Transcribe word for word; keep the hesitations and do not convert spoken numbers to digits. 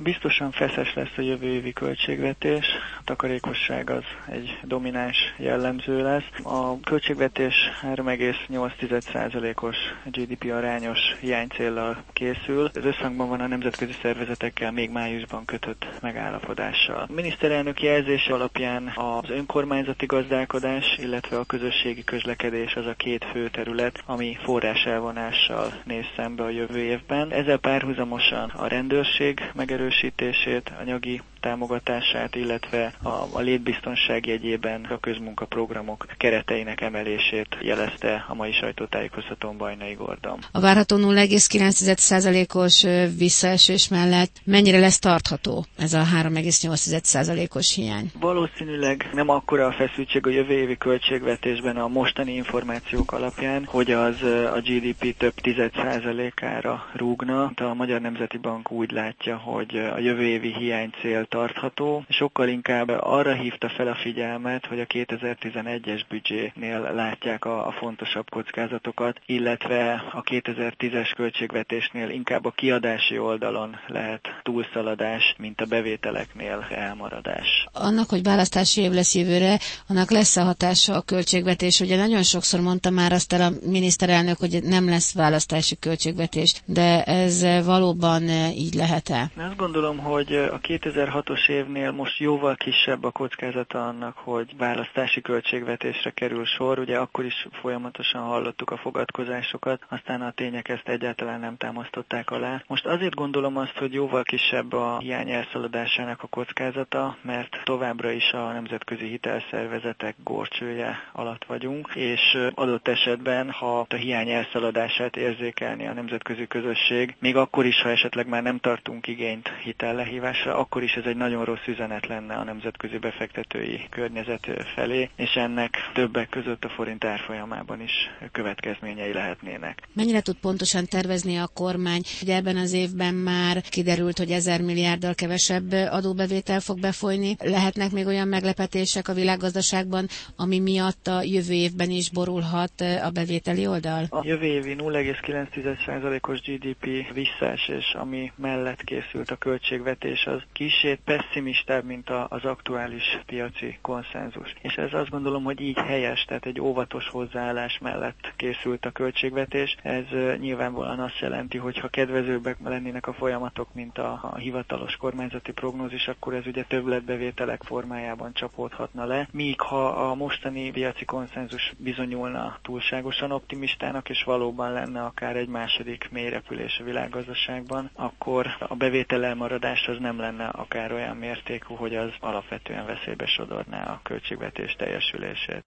Biztosan feszes lesz a jövő évi költségvetés, a takarékosság az egy domináns jellemző lesz. A költségvetés három egész nyolc százalékos gé dé pé arányos hiánycéllal készül. Ez összhangban van a nemzetközi szervezetekkel még májusban kötött megállapodással. A miniszterelnök jelzése alapján az önkormányzati gazdálkodás, illetve a közösségi közlekedés az a két fő terület, ami forráselvonással néz szembe a jövő évben. Ezzel párhuzamosan a rendőrség megerősítését, anyagi támogatását, illetve a, a létbiztonság jegyében a közmunkaprogramok kereteinek emelését jelezte a mai sajtótájékoztatón Bajnai Gordon. A várható nulla egész kilenc százalékos visszaesés mellett mennyire lesz tartható ez a három egész nyolc százalékos hiány? Valószínűleg nem akkora a feszültség a jövő évi költségvetésben a mostani információk alapján, hogy az a gé dé pé több tized százalékára rúgna. A Magyar Nemzeti Bank úgy látja, hogy a jövő évi hiánycél tartható, sokkal inkább arra hívta fel a figyelmet, hogy a kétezer-tizenegyes büdzsénél látják a, a fontosabb kockázatokat, illetve a kétezer-tízes költségvetésnél inkább a kiadási oldalon lehet túlszaladás, mint a bevételeknél elmaradás. Annak, hogy választási év lesz jövőre, annak lesz a hatása a költségvetés. Ugye nagyon sokszor mondta már azt el a miniszterelnök, hogy nem lesz választási költségvetés, de ez valóban így lehet-e? Azt gondolom, hogy a kétezer-hatos évnél most jóval kisebb a kockázata annak, hogy választási költségvetésre kerül sor. Ugye akkor is folyamatosan hallottuk a fogadkozásokat, aztán a tények ezt egyáltalán nem támasztották alá. Most azért gondolom azt, hogy jóval kisebb a hiány elszaladásának a kockázata, mert továbbra is a nemzetközi hitelszervezetek górcsője alatt vagyunk, és adott esetben, ha a hiány elszaladását érzékelni a nemzetközi közösség, még akkor is, ha esetleg már nem tartunk igényt hitellehívásra, akkor is ez egy nagyon rossz üzenet lenne a nemzetközi befektetői környezet felé, és ennek többek között a forint árfolyamában is következményei lehetnének. Mennyire tud pontosan tervezni a kormány? Ugye ebben az évben már kiderült, hogy ezer milliárddal kevesebb adóbevétel fog befolyni. Lehetnek még olyan meglepetések a világgazdaságban, ami miatt a jövő évben is borulhat a bevételi oldal? A jövő évi nulla egész kilenc százalékos gé dé pé visszaesés, ami mellett készült a költségvetés, az kissé pesszimistább, mint az aktuális piaci konszenzus. És ez azt gondolom, hogy így helyes, tehát egy óvatos hozzáállás mellett készült a költségvetés. Ez nyilvánvalóan azt jelenti, hogy ha kedvezőbbek lennének a folyamatok, mint a, a hivatalos kormányzati prognózis, akkor ez ugye többletbevételek formájában csapódhatna le. Míg ha a mostani piaci konszenzus bizonyulna túlságosan optimistának, és valóban lenne akár egy második mélyrepülés a világgazdaságban, akkor a bevétel elmaradás az nem lenne akár olyan mértékű, hogy az alapvetően veszélybe sodorná a költségvetés teljesülését.